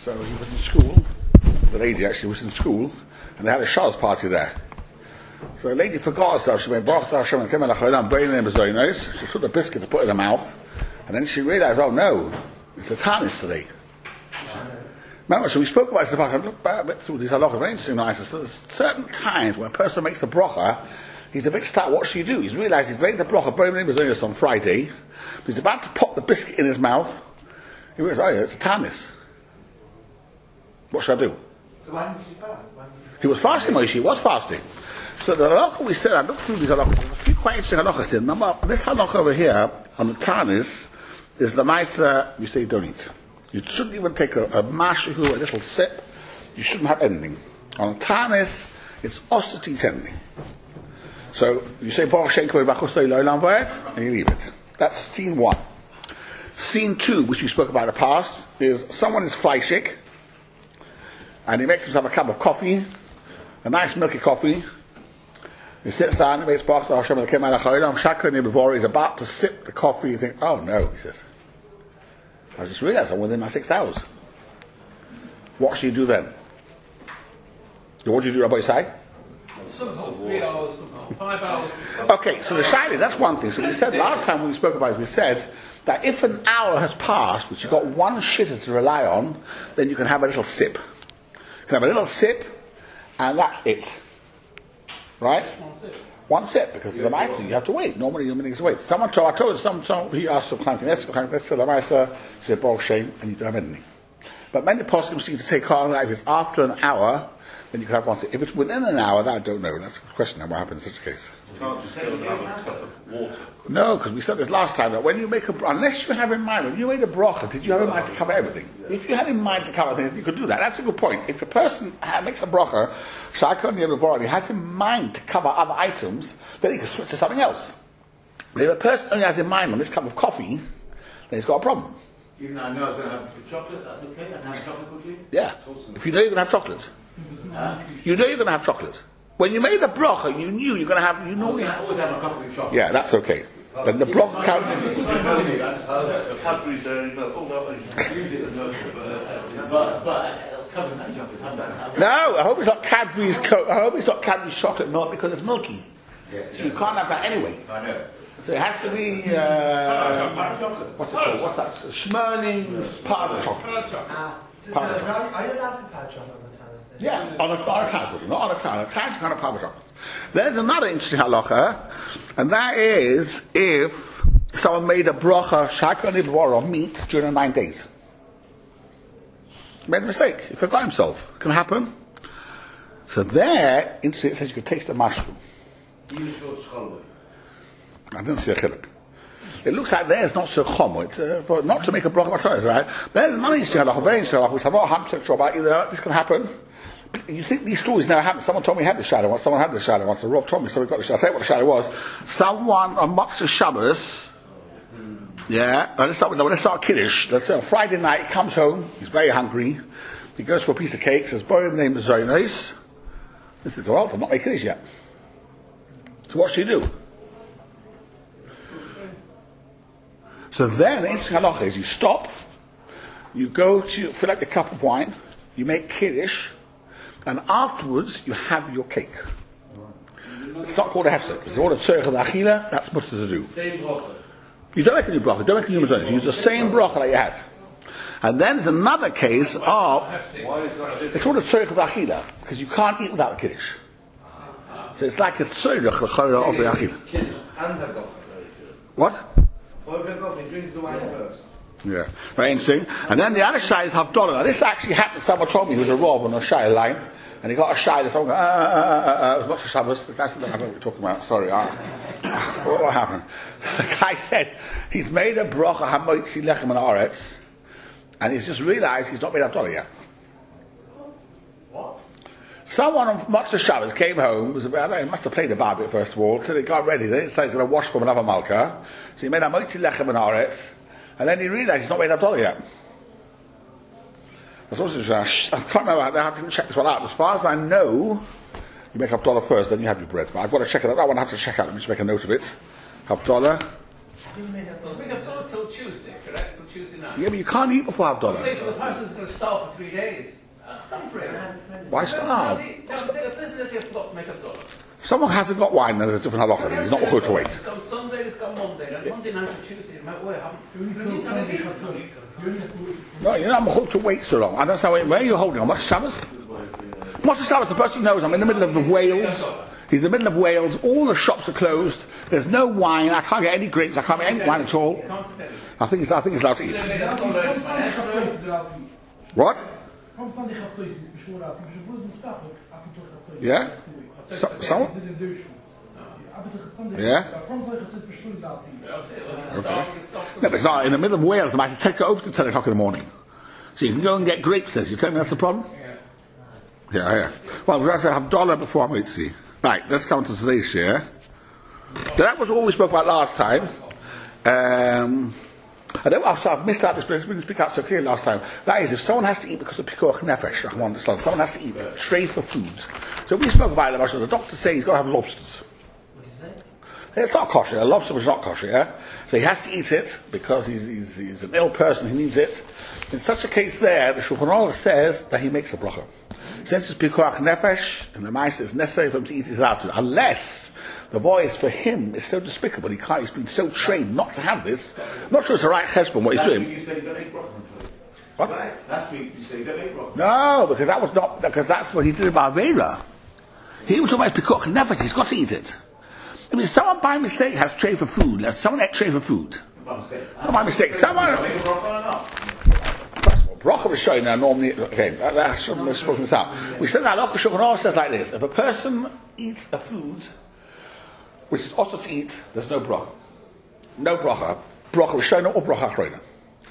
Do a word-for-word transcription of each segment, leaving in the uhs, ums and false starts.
So he was in school, the lady actually was in school, and they had a Shah's party there. So the lady forgot herself, she went, Baruch Hashem, and came in and brain name was very nice. She took the biscuit to put in her mouth, and then she realized, oh no, it's a Tanis today. Remember, so we spoke about this in the past. I looked back a bit through these halachas, very interesting analysis. There's certain times when a person makes the bracha, he's a bit stuck. What should he do? He's realized he's made the bracha, brain name was on Friday, he's about to pop the biscuit in his mouth. He realized, oh yeah, it's a Tanis. What should I do? So why didn't he fast? He was fasting, Moshe, he was fasting. So the halacha we said, I looked through these halachas, there's a few quite interesting halachas here. Number, this halacha over here, on the Tanis, is the Maisa, you say don't eat. You shouldn't even take a, a mashu, a little sip. You shouldn't have anything. On Tanis, it's also to eat anything. So you say, Baruch Shem Kavod B'Chosei L'Olam V'Ed, and you leave it. That's scene one. Scene two, which we spoke about in the past, is someone is fleischig, and he makes himself a cup of coffee, a nice milky coffee. He sits down, he makes Baruch Hashem Elokeinu melech haolam, Shakar Nibavor, he's about to sip the coffee, you think, oh no, he says. I just realized I'm within my six hours. What should you do then? What do you do, Rabbi Yisai? Somehow three hours, somehow five hours. Okay, so the shayla, that's one thing. So we said last time when we spoke about it, we said that if an hour has passed, which you've got one shitter to rely on, then you can have a little sip. You can have a little sip, and that's it. Right? One sip. One sip, because the Maisa, you have to wait. Normally, you need to wait. Someone told, I told some, some he asked some kind of let's let's the Maisa, he said, Baruch Shem, and you don't have anything. But many poskim seem to take harm, like if it's after an hour, then you can have one sip. If it's within an hour, that I don't know. That's a question of what happens in such a case. You can't just go and have a cup of water. No, because we said this last time, that when you make a, unless you have in mind, when you made a bracha, did you have in mind to cover everything? If you had in mind to cover things, you could do that. That's a good point. If a person makes a bracha, Shakar Nibavor, and he has in mind to cover other items, then he can switch to something else. But if a person only has in mind on this cup of coffee, then he's got a problem. Even though I know I'm going to have a piece of chocolate, that's okay? I can have chocolate quickly? Yeah. If you know you're going to have chocolate. Huh? You know you're going to have chocolate. When you made the bracha, you knew you're going to have, you know. I always have my coffee with chocolate. Yeah, that's okay. But the bracha count. Cadbury's there, you know, pull up and use it as a but, but it'll cover no chocolate. No, I hope it's not Cadbury's. Co- I hope it's not Cadbury's chocolate milk because it's milky. Yeah, So you can't have that anyway. I know. So it has to be. Uh, what's it called? What's that? Schmerling's powder chocolate. Ah, so Powder so are you allowed to powder chocolate on the Tanis then? Yeah, on a, on a Cadbury, not on a can. A can kind of powder chocolate. There's another interesting halacha, and that is if someone made a bracha shakar nibavor on meat during the nine days. Made a mistake. He forgot himself. It can happen. So there, interesting, it says you could taste the mushroom. Even short scholar. I didn't see a chiluk. It looks like there's not so chom. It's uh, for not to make a bracha matzah, right? There's another interesting halacha, very interesting halacha, which I'm not one hundred percent sure about either. This can happen. You think these stories never happen? Someone told me had the shadow once. Someone had the shadow once. A Rav told me someone got the shadow. I'll tell you what the shadow was. Someone on Motzei Shabbos. Yeah. Now let's start with no, let's start Kiddush. Let's say on Friday night he comes home. He's very hungry. He goes for a piece of cake. Says, "Borim name is very nice." This is go out. I'm not making Kiddush yet. So what should he do? So then the interesting halacha is you stop. You go to fill up your cup of wine. You make Kiddush. And afterwards, you have your cake. It's not called a hefsek. It's called a tzorech achila. That's what to do. Same bracha. You don't make a new bracha. Don't make a new mazonos. You use the same bracha that you had. And then there's another case of Why is that? it's called a tzorech achila because you can't eat without a kiddush. So it's like a tzorech of the achila. Kiddush and have coffee. What? Or have coffee, drinks the wine first. Yeah, very interesting. And then the other shy is Havdalah. Now this actually happened. Someone told me he was a Rav on a shy line, and he got a shy. And someone go, uh, uh, uh, uh, it was not for Shabbos. The guy said, I don't know what you're talking about. Sorry. Uh, what, what happened? The guy said he's made a bracha hamoitzi lechem and aretz, and he's just realised he's not made Havdalah yet. What? Someone on Motzei Shabbos came home. Was about, I don't know, he must have played a bar bit first of all. So they got ready. Then he said he's going to wash from another malka. So he made hamoitzi lechem and aretz. And then he realised he's not made Havdalah yet. That's also interesting. I can't remember, I didn't check this one out. As far as I know, you make Havdalah first, then you have your bread. But I've got to check it out. That one I have to check out. Let me just make a note of it. Havdalah. We have done till Tuesday, correct? Till Tuesday night. Yeah, but you can't eat before Say Havdalah. so the person's going to starve for three days. That's not for him. Why starve? No, say the business he forgot to make up dollar. If someone hasn't got wine, then there's a different halacha. He's not going to wait. It's got Sunday, it's got Monday, and Monday night or Tuesday, it might wait. No, you're not going to wait so long. I don't know where are you holding on. What's Shabbos? What's the Shabbos? The person knows I'm in the middle of Wales. He's in the middle of Wales. All the shops are closed. There's no wine. I can't get any grapes. I can't get any wine at all. I think he's, I think he's allowed to eat. What? Yeah? So, someone? Yeah? Okay. No, but it's not in the middle of Wales. I might have to take it over to ten o'clock in the morning. So you can go and get grapes there. You tell me that's the problem? Yeah, yeah. Well, we're going to have dollar before I'm going to see. Right, let's come to today's share. So that was all we spoke about last time. Um, I don't know, I've missed out this, but we didn't speak out so clearly last time. That is, if someone has to eat because of pikuach nefesh, I understand, someone has to eat, tray for food. So we spoke about it, the doctor saying he's got to have lobsters. It's not kosher, a lobster was not kosher, yeah? So he has to eat it because he's, he's, he's an ill person, he needs it. In such a case there, the Shulchan Aruch says that he makes a bracha. Since it's pikuach nefesh, and the mice is necessary for him to eat, he's allowed to. Unless the voice for him is so despicable, he can't, he's been so trained not to have this. I'm not sure it's the right cheshbon what he's Last doing. week you said you don't make bracha. What? Last week you said you don't make bracha. No, because that was not, because that's what he did about Avera. He was talking about pikuach nefesh, he's got to eat it. I mean, someone by mistake has tray for food, like someone ate tray for food. By mistake. Not by mistake, someone... Make a bracha or not? Bracha was showing now normally, okay, that, that's shouldn't have spoken this out. We said that Halacha Shulchan Aruch says like this: if a person eats a food which is also to eat, there's no bracha. No bracha. Bracha was showing or bracha achrona.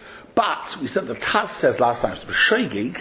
But we said the Taz says last time, if it's shoygig,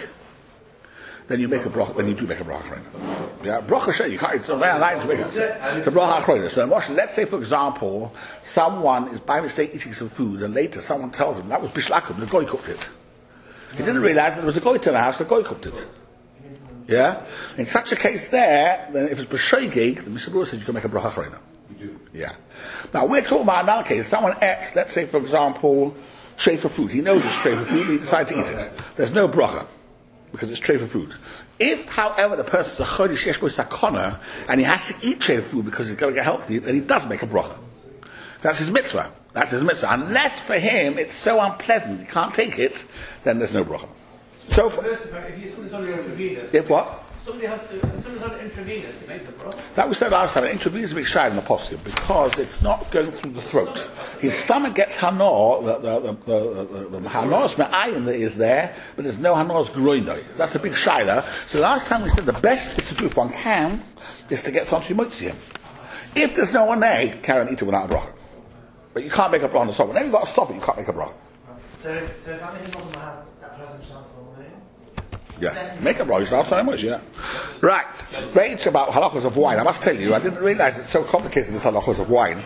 then you make a bracha, then you do make a bracha achrona. Yeah, bracha shoy, you can't, it's not very allowed to make it. The bracha achrona. So let's say, for example, someone is by mistake eating some food, and later someone tells him that was bishlakum, the goy cooked it. He didn't realize that there was a goy to the house, the goy cooked it. Yeah? In such a case there, then if it's b'shoigig, the Mishnah Berurah says you can make a bracha achrona. You do. Yeah. Now we're talking about another case. Someone ate, let's say for example, tray for food. He knows it's tray for food, he decides to eat it. There's no bracha, because it's tray for food. If, however, the person's a chodesh yesh bo sakana, and he has to eat tray for food because he's got to get healthy, then he does make a bracha. That's his mitzvah. That's his mitzvah. Unless for him it's so unpleasant he can't take it, then there's no bracha. So, for, If you somebody's on intravenous, if what? somebody has to. If somebody's on intravenous, it makes a problem. That we said last time, intravenous is a big shy in the posture because it's not going through the throat. His stomach gets hanor, the, the, the, the, the, the hanor's me'ayin that is there, but there's no hanor's groinoi. That's a big shayla. So last time we said the best is to do, if one can, is to get something you might see him. If there's no one there, you can carry on eating without a bracha. But you can't make a bracha on the stop. Whenever you've got to stop it, you can't make a bracha. So, if- so if I'm in the bottom, I have that present chance for me. Yeah, make a bracha, you start so much, yeah. Right, great about halachos of wine. I must tell you, I didn't realize it's so complicated, this halachos of wine.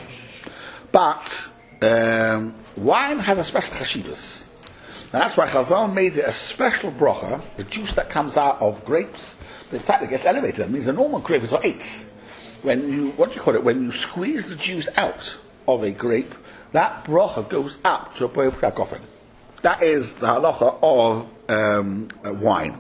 But, um, wine has a special chashivas. And that's why Chazal made it a special bracha, the juice that comes out of grapes. In fact, it gets elevated. That means a normal grape is eights. When you, what do you call it, when you squeeze the juice out of a grape, that bracha goes up to a boy of That is the halacha of um, uh, wine.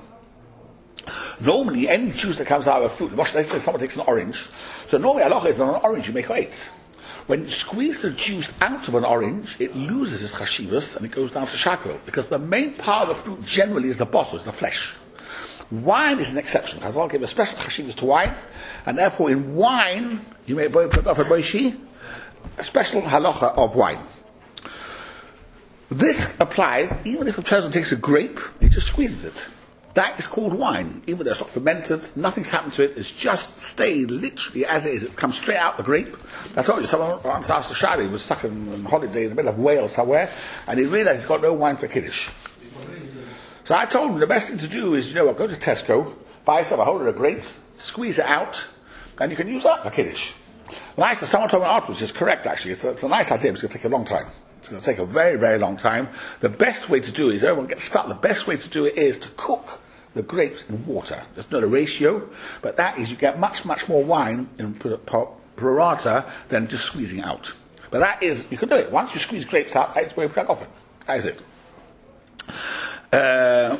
Normally, any juice that comes out of a fruit, let's say someone takes an orange, so normally halacha is on an orange you make eight. When you squeeze the juice out of an orange, it loses its chashivas and it goes down to shako, because the main part of the fruit generally is the bottle, is the flesh. Wine is an exception. Chazal gave a special chashivas to wine, and therefore in wine you make a special halacha of wine. This applies even if a person takes a grape, he just squeezes it. That is called wine, even though it's not fermented, nothing's happened to it, it's just stayed literally as it is. It's come straight out the grape. I told you, someone once asked a Shari, he was stuck on, on holiday in the middle of Wales somewhere, and he realized he's got no wine for Kiddush. So I told him the best thing to do is, you know what, go to Tesco, buy yourself a holder of grapes, squeeze it out, and you can use that for Kiddush. Nice, someone told me afterwards, it's correct actually, it's a, it's a nice idea, but it's going to take a long time. It's going to take a very, very long time. The best way to do it is, everyone gets stuck, the best way to do it is to cook the grapes in water. There's not a ratio, but that is, you get much, much more wine in prorata than just squeezing out. But that is, you can do it. Once you squeeze grapes out, it's very often. That is it. Uh,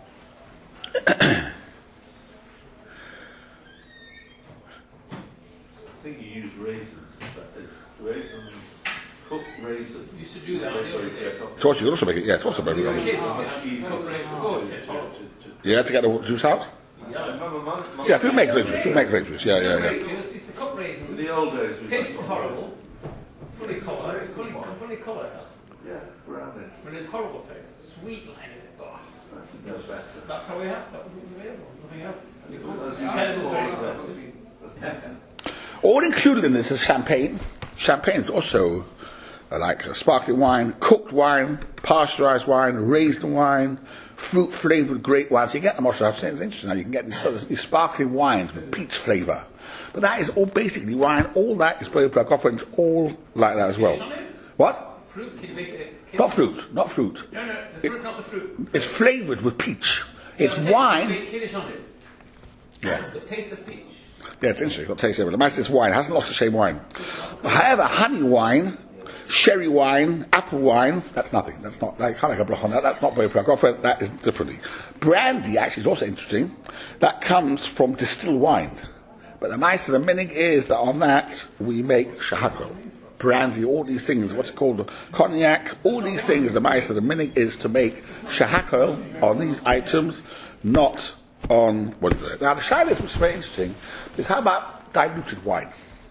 I think you use raisins. But it's raisins, cooked raisins. You used to do that on the other day. so what you could also make it, yeah, it's also very good. Kids, Much yeah, easier cooked to- raisins. Oh, it tastes horrible. Yeah, to get the juice out? Yeah, I remember my, my Yeah, people make grape juice, people make grape juice, yeah, yeah, Grape yeah. juice, it's the cooked raisins. In the old days, we Tasted horrible. Fully coloured. Fully, fully coloured. Yeah, brownish. But it's horrible taste. Sweet like it. Oh, That's a bit better. that's how we have. That was available. Nothing else. As you Yeah, it was very get expensive. All included in this is champagne. Champagne is also uh, like uh, sparkling wine, cooked wine, pasteurized wine, raisin wine, fruit flavored grape wine. So you get them also. It's interesting now. You can get these, sort of, these sparkling wines with peach flavor. But that is all basically wine. All that is Boy Black Offer. It's all like that as well. What? Fruit, can you make it? Can Not fruit. Not fruit. No, no, the fruit, not the fruit. It's flavored with peach. It's Yeah, wine. Make Kiddish on it. Yeah. The taste of peach. Yeah, it's interesting. You've got to taste it. But the master is wine. It hasn't lost the same wine. However, honey wine, sherry wine, apple wine, that's nothing. That's not, I can't make a block on that. That's not very black. That is differently. Brandy actually is also interesting. That comes from distilled wine. But the master, the minig is that on that we make shahako. Brandy, all these things, what's it called, cognac, all these things, the master, the minig is to make shahako on these items, not on what is it. Now the shayla, which is very interesting, is how about diluted wine?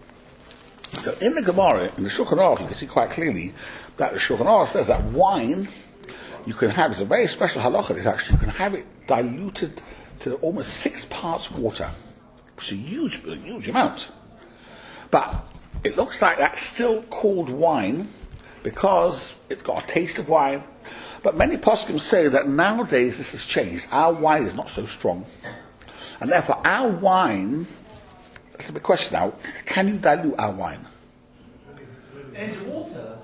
So in the Gemara, in the Shulchan Aruch, you can see quite clearly that the Shulchan Aruch says that wine you can have, it's a very special halacha, this actually, you can have it diluted to almost six parts water, which is a huge, a huge amount. But it looks like that's still called wine because it's got a taste of wine. But many poskim say that nowadays this has changed. Our wine is not so strong. And therefore our wine, that's a big question now, can you dilute our wine? Into water.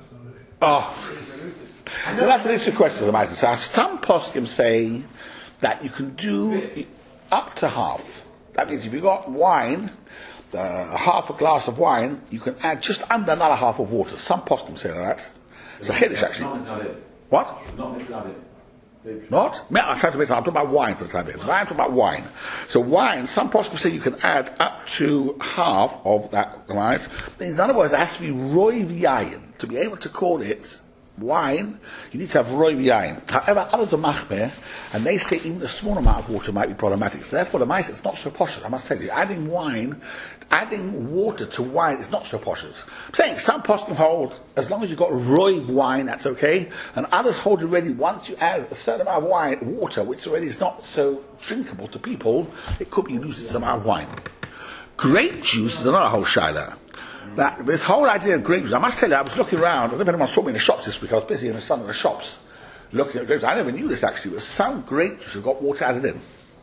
Oh, well, that's an interesting question. The Master says some poskim say that you can do up to half. That means if you got wine, uh, half a glass of wine, you can add just under another half of water. Some poskim say that. So Hiddish actually. Not missing out it. What? Not missing out it. Not? No, I can't admit, I'm talking about wine for the time being. I'm talking about wine. So wine, some poskim say you can add up to half of that, right? In other words, it has to be roiv yayin. To be able to call it wine, you need to have roiv yayin. However, others are machmer, and they say even a small amount of water might be problematic. So therefore, the mice, it's not so posh. I must tell you, adding wine, adding water to wine is not so posh. I'm saying some poskim hold, as long as you've got roiv wine, that's okay, and others hold already, once you add a certain amount of wine, water, which already is not so drinkable to people, it could be losing some amount of wine. Grape juice is another whole shaila. That this whole idea of grape juice, I must tell you, I was looking around, I don't know if anyone saw me in the shops this week, I was busy in some of the shops looking at grapes. I never knew this actually, but some grape juice have got water added in.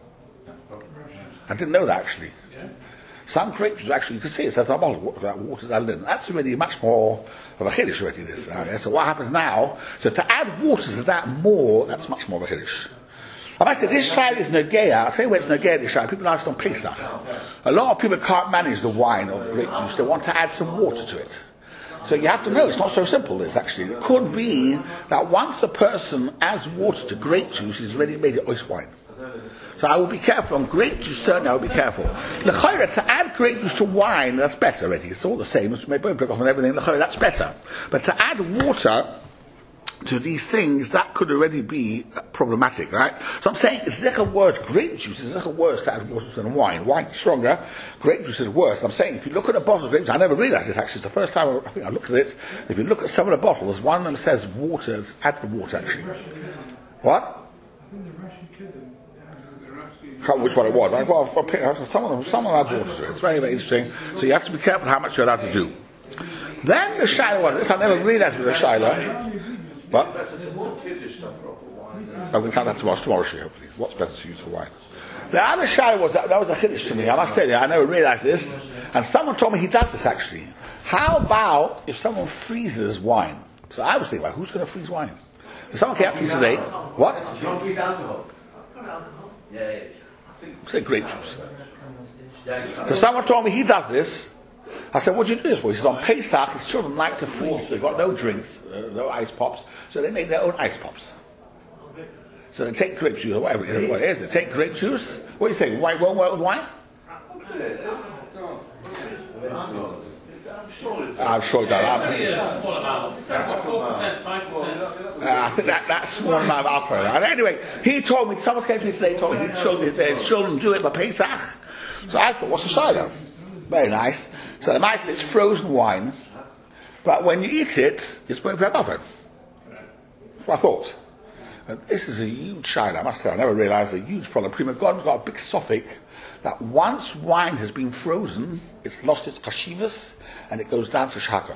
I didn't know that actually. Some grape juice actually, you can see it says on the bottle that water's added in. That's already much more of a chiddush already, this. Uh, so what happens now, so to add water to that more, that's much more of a chiddush. I must say, this side is Nogeya. I'll tell you where it's Nogeya, this side. People ask on Pesach. A lot of people can't manage the wine or the grape juice. They want to add some water to it. So you have to know, it's not so simple, this actually. It could be that once a person adds water to grape juice, he's already made it ice wine. So I will be careful. On grape juice, certainly I will be careful. L'chayra, to add grape juice to wine, that's better already. It's all the same. It's made both off and everything. L'chayra, that's better. But to add water to these things, that could already be problematic, right? So I'm saying it's zecher worse. Grape juice is zecher worse to add water than wine. Wine is stronger. Grape juice is worse. I'm saying if you look at a bottle of grape juice, I never realised this actually. It's the first time I think I looked at it. If you look at some of the bottles, one of them says water, it's added water actually. What? I think the Russian kiddings, the Russian I can't remember which one it was. I got I've picked- some of them, some of them add water to it. It's very, very interesting. So you have to be careful how much you're allowed to do. Then the shaila was this. I never realised with the shaila. But Better to put kiddish stuff off for wine. I'm going to count that tomorrow, tomorrow, hopefully. What's better to use for wine? The other shaila was that, that was a chiddush to me. I must tell you, I never realised this. And someone told me he does this actually. How about if someone freezes wine? So I was thinking, well, who's going to freeze wine? So someone came up to me today. What? You don't freeze alcohol. I've got alcohol. Yeah, yeah. I think. Say grape juice. Yeah, you So someone told me he does this. I said, what do you do this for? He says, on Pesach, his children like to freeze. They've got no drinks, uh, no ice pops, so they make their own ice pops. So they take grape juice, or whatever it is, what it is, they take grape juice. What do you think? Wine won't work with wine? I'm sure it does. It's only a small amount. It's about four percent, five percent. Uh, I think that, that's small amount of alcohol. And anyway, he told me, someone came to me today, told me his children, his children do it by Pesach. So I thought, what's the cider? Very nice. So the mice, it's frozen wine, but when you eat it, it's very black oven. That's what I thought. And this is a huge cider, I must tell you, I never realised a huge problem. Prima God's got a big suffix that once wine has been frozen, it's lost its kashivas and it goes down to shaka.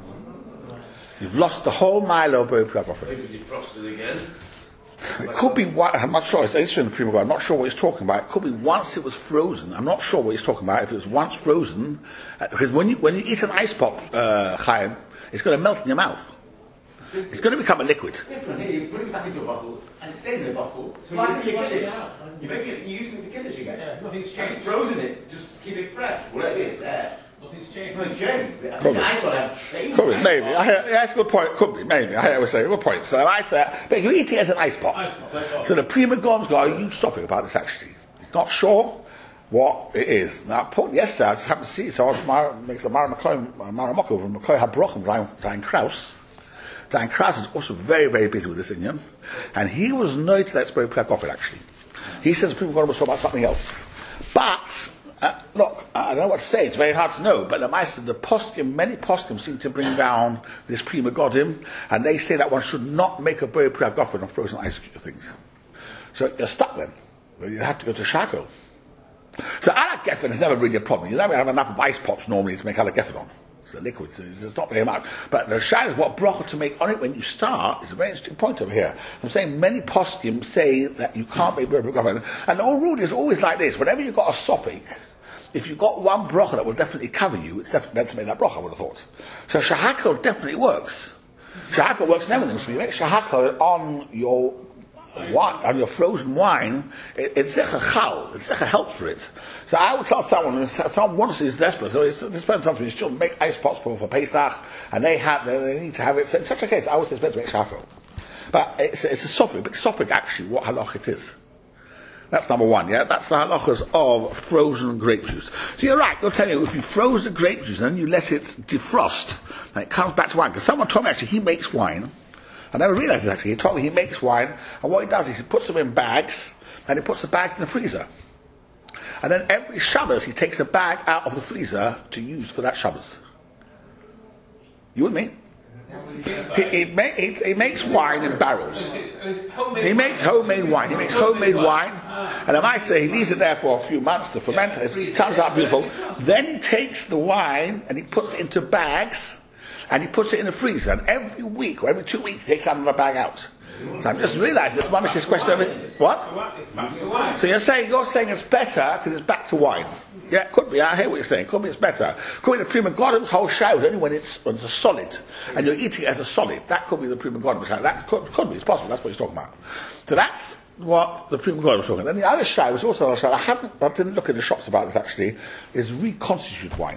You've lost the whole Milo of Prima God. If you defrost it again. It could be, I'm not sure, it's interesting in the Prima God, I'm not sure what he's talking about. It could be once it was frozen, I'm not sure what he's talking about, if it was once frozen, uh, because when you, when you eat an ice pop, uh, Chaim, it's going to melt in your mouth. It's going to become a liquid. It's different here. You put it back into a bottle, and it stays in a bottle. So like for your kiddish, you make it. You use it for kiddish again. Yeah, nothing's Just changed. frozen it, just keep it fresh. Whatever it is, there. Nothing's It's changed. not changed. I Could think be. the ice got to have changed. Could be, maybe. I hear, yeah, that's a good point. Could be, maybe. I hear what say, good point. So I say, but you eat it as an ice pop. Ice pop, that's all. So the Prima God's got a huge topic about this actually. He's not sure what it is. Now, Paul, yesterday I just happened to see, so I was Mar- makes a Mara McCoy, Mara Moko from McCoy Habrochem, Diane, Diane Krauss. Diane Krauss is also very, very busy with this Indian, and he was known to that very black off it actually. He says the Prima God was talking about something else. But, uh, look, I don't know what to say, it's very hard to know, but the Meister, the poskim, many poskim seem to bring down this Prima Godim, and they say that one should not make a very black off on frozen ice cube things. So you're stuck then. You have to go to Shako. So Alak Geffen is never really a problem. You never have enough of ice pops normally to make Alak Geffen on. It's a liquid, so it's not very much. But the shine is what bracha to make on it when you start is a very interesting point over here. I'm saying many poskim say that you can't make bracha Geffen. And the old rule is always like this. Whenever you've got a suffix, if you've got one bracha that will definitely cover you, it's definitely meant to make that bracha, I would have thought. So shahakal definitely works. Shahakal works in everything. So you make shahakal on your wine, on your frozen wine, it, it's like a chal, it's like a help for it. So I would tell someone, someone wants is desperate, so it's, this person tells me, still make ice pots for, for Pesach, and they have, they, they need to have it. So in such a case, I would say it's better to make shachar. But it's, it's a suffix, a big suffix actually, what halach it is. That's number one, yeah? That's the halachas of frozen grape juice. So you're right, you're telling me, if you froze the grape juice and then you let it defrost, and it comes back to wine, because someone told me actually he makes wine. I never realised this actually. He told me he makes wine, and what he does is he puts them in bags, and he puts the bags in the freezer. And then every Shabbos he takes a bag out of the freezer to use for that Shabbos. You with me? He, he, ma- he, he makes wine in barrels. He makes homemade wine. He makes homemade wine, and if I say he leaves it there for a few months to ferment, it comes out beautiful. Then he takes the wine and he puts it into bags, and he puts it in the freezer. And every week or every two weeks, he takes another bag out. So I've just realised this. Mamish this question of it. What? It's back to wine. So you're saying you're saying it's better because it's back to wine. Yeah, it could be. I hear what you're saying. Could be it's better. Could be the Prima Godim's whole shout only when it's, when it's a solid and you're eating it as a solid. That could be the Prima Godim shout. That could, could be. It's possible. That's what he's talking about. So that's what the Prima Godim was talking about. Then the other shout was also a shout. I haven't. I didn't look at the shops about this actually. Is reconstitute wine.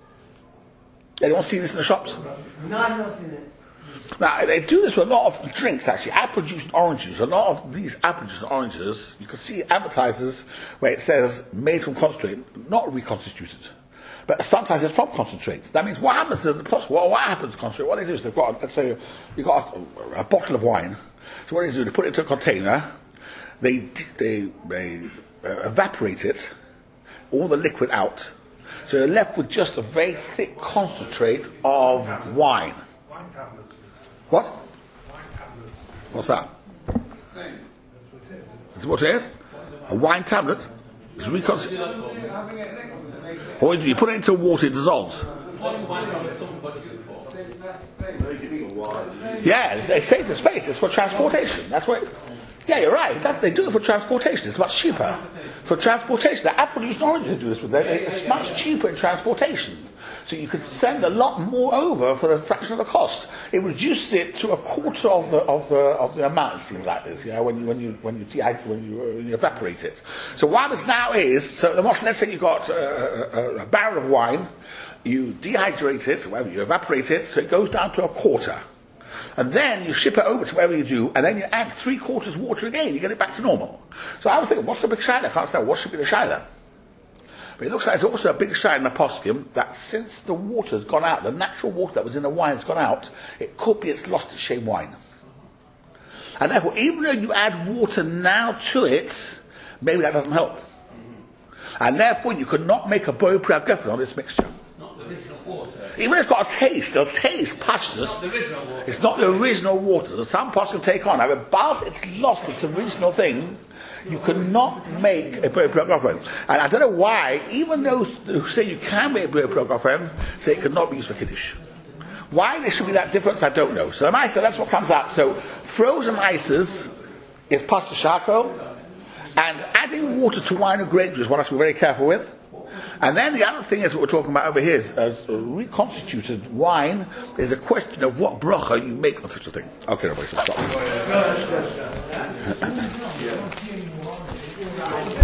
Anyone seen this in the shops? No, I've not seen it. Now, they do this with a lot of drinks, actually. Apple juice and oranges. A lot of these apple juice and oranges, you can see advertisers where it says made from concentrate, not reconstituted. But sometimes it's from concentrate. That means what happens to the pot? What, what happens to concentrate? What they do is they've got, let's say, you've got a, a bottle of wine. So what they do, they put it into a container, they, they, they uh, evaporate it, all the liquid out. So you're left with just a very thick concentrate of wine. Wine tablets. What? Wine tablets. What's that? Same. That's what it is? A wine tablet? It's reconstituted. Having it next to it makes it. Or you put it into water, it dissolves. What's wine tablet talking about you for? Yeah, they save the space. It's for transportation. That's what. Yeah, you're right. That, they do it for transportation. It's much cheaper for transportation. The apple juice and oranges do this with them. It's much cheaper in transportation. So you could send a lot more over for a fraction of the cost. It reduces it to a quarter of the of the of the amount. It seems like this, yeah. When you when you when you dehydrate, when you, uh, when you evaporate it. So what happens now is, so the let's say you've got uh, a, a barrel of wine, you dehydrate it, whatever, you evaporate it, so it goes down to a quarter. And then you ship it over to wherever you do, and then you add three quarters water again, you get it back to normal. So I was thinking, what's the big shaila? I can't say, what should be the shaila? But it looks like there's also a big shaila in the poskim that since the water's gone out, the natural water that was in the wine has gone out, it could be it's lost its shame wine. And therefore, even though you add water now to it, maybe that doesn't help. And therefore, you could not make a boy priagefen on this mixture. Not the original water. Even if it's got a taste, it'll taste pashtus. Not the original water. It's not the original water. So some parts can take on. Now, above it's lost its original thing, you cannot make a boy priagefen. And I don't know why, even those who say you can make a boy priagefen, say it could not be used for kiddush. Why there should be that difference, I don't know. So the Maisa, that's what comes out. So frozen ices is pasta shako, and adding water to wine or grape juice, one has to be very careful with. And then the other thing is what we're talking about over here is uh, reconstituted wine is a question of what bracha you make on such a thing. Okay, everybody, stop.